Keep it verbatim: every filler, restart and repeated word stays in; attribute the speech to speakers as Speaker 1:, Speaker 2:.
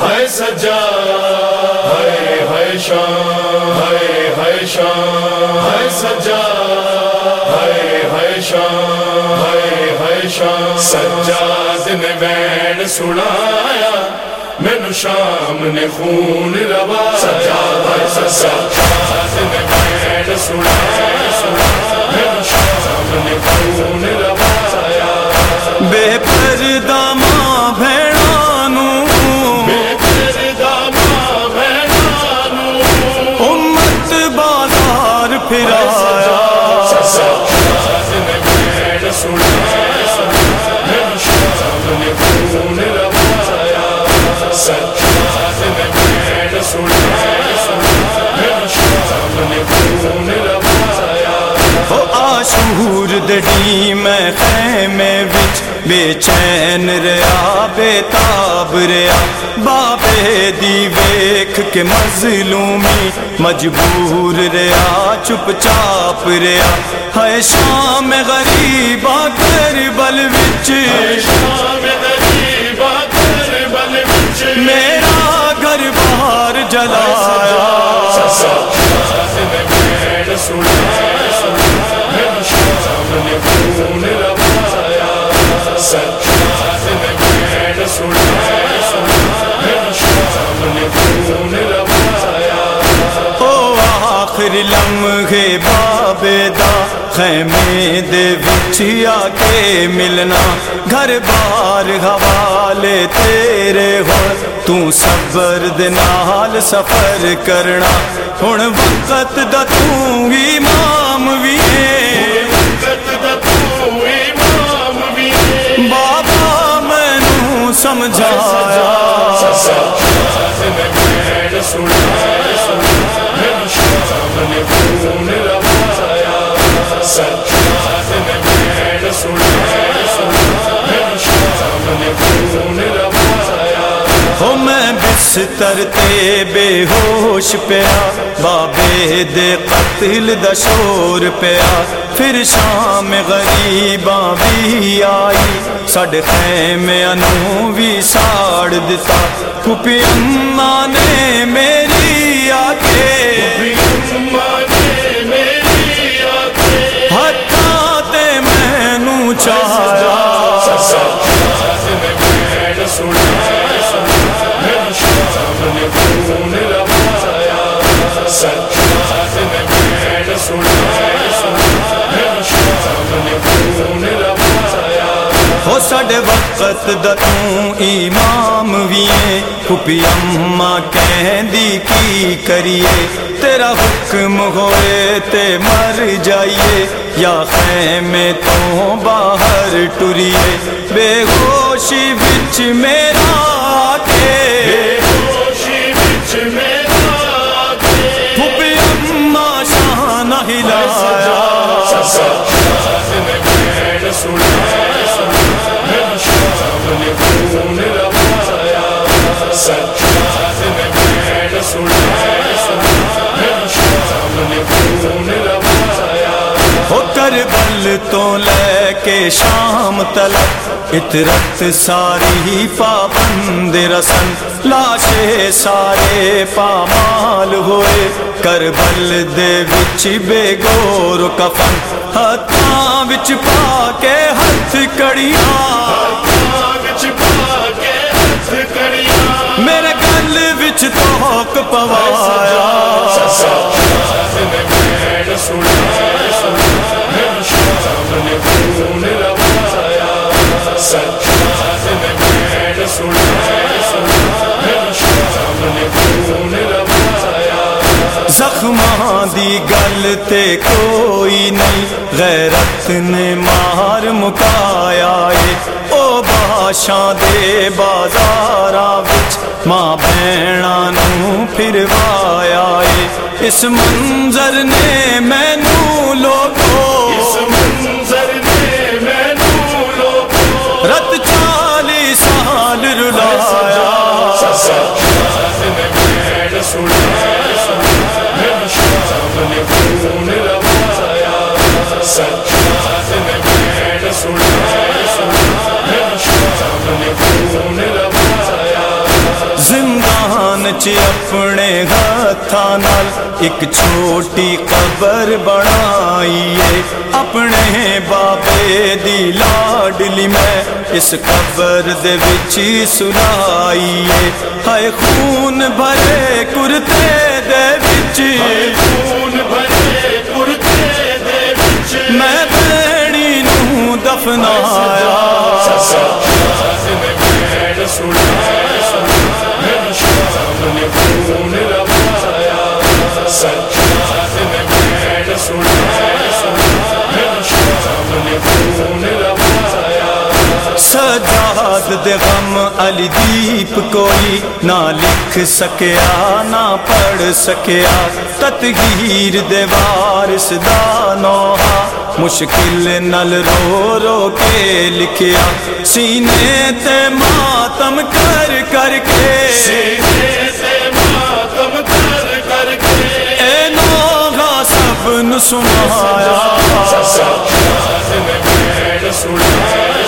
Speaker 1: ہے سجا ہے ہے شان ہے ہے شان ہے سجا ہے ہے شان ہے ہے شان سجاد نے بین سنایا مینوں شام نے خون روایا سجاد سجاد نے بین سنایا مینوں شام نے خون روایا
Speaker 2: بے پردہ ماں بھیڑاں نوں
Speaker 1: بے پردہ ماں بھیڑاں نوں
Speaker 2: امت بازار پھرایا
Speaker 1: سجاد نے بین سنایا مینوں شام نے خون روایا سجاد نے بین سنایا مینوں شام نے خون روایا
Speaker 2: او عاشور دڑی میں خیمے وچ بے چین رہیا بے تاب رہیا بابے دی ویکھ کے مظلومی مجبور رہیا چپ چاپ رہیا ہے شام غریبا کربل وچ
Speaker 1: شام غریبا کربل وچ
Speaker 2: میرا گھر باہر جلایا
Speaker 1: سجاد نے بین سنایا مینوں شام نے خون روایا سجاد نے بین سنایا مینوں شام نے خون روایا
Speaker 2: او آخر لمحے بابے دا خیمے دے وچ آ کے ملنا گھر بار حوالے تیرے ہو تو صبر دے نال سفر کرنا ہن وقت دا تو امام وی ہے
Speaker 1: وقت دا تو امام وی ہے
Speaker 2: بابا مینوں سمجھایا
Speaker 1: سجاد نے بین سنایا مینوں شام نے خون روایا سجاد نے بین سنایا مینوں شام نے خون روایا
Speaker 2: ہو میں بستر تے بے ہوش پیا بابے دے قتل دا شور پیا پھر شام غریباں بھی آئی ساڈے خیمیاں نوں بھی ساڑ دتا پھوپھی اماں نے میری آ کے
Speaker 1: اماں نے میری آنکھیں
Speaker 2: ہتھاں تے مینوں چایا
Speaker 1: سجاد نے بین سنایا مینوں شام نے خون روایا سجاد نے بین سنایا مینوں شام نے خون روایا
Speaker 2: ہو ساڈے وقت دا تو امام وی ہے پھوپھی اماں کہندی کی کریے تیرا حکم ہوئے تے مر جائیے یا خیمے تو باہر ٹریے بے ہوشی وچ میرا آ کے
Speaker 1: بے ہوشی وچ میرا آکے
Speaker 2: پھوپھی اماں شان ہلایا
Speaker 1: سجاد نے بین سنایا مینوں شام نے خون روایا سجاد نے بین سنایا مینوں شام نے خون روایا
Speaker 2: ہو کربل تو لے کے شام تلک اطرت ساری پابند رسن لاشے سارے پامال ہوئے کربل دے وچ بے گور کفن ہتھاں وچ پا کے ہتھ کڑیاں
Speaker 1: وچ پا کے ہتھ کڑیاں
Speaker 2: میرے گل وچ توک پوایا
Speaker 1: سجاد نے بین سنایا مینوں شام نے خون روایا سجاد نے بین سنایا مینوں شام نے خون روایا
Speaker 2: زخماں دی گل تے کوئی نہیں غیرت نے مار مکایا اے او بادشاہ دے بازاراں وچ ماں بہناں نوں پھروایا اے اس منظر نے مینوں لوگو
Speaker 1: اس منظر نے مینوں لوگو
Speaker 2: رت چالی سال رلایا
Speaker 1: سجاد نے بین سنایا مینوں شام نے خون روایا سجاد نے بین سنایا مینوں شام نے خون روایا
Speaker 2: زندہ وچ اپنے ہتھاں نال ایک چھوٹی قبر بنائیے اپنے بابے دی لاڈلی میں اس قبر دے وچ سلائیے ہائے خون بھرے کرتے دے وچ
Speaker 1: خون بھرے کرتے دے وچ
Speaker 2: میں بھیڑی نوں دفنایا
Speaker 1: سجاد نے بھیڑ سڑایا میری شام نے خون روایا سجاد نے بھیڑ سڑایا میری شام نے خون روایا
Speaker 2: سجاد دے غم علی دیپ کوئی نہ لکھ سکیا نہ پڑھ سکیا تطہیر دے وارث دا نوحہ مشکل نل رو رو کے لکھیا سینے تے ماتم کر کر کے
Speaker 1: سینے سے ماتم کر کر کے
Speaker 2: اے نوحہ سب نو سنایا
Speaker 1: سجاد نے بھیڑ سڑایا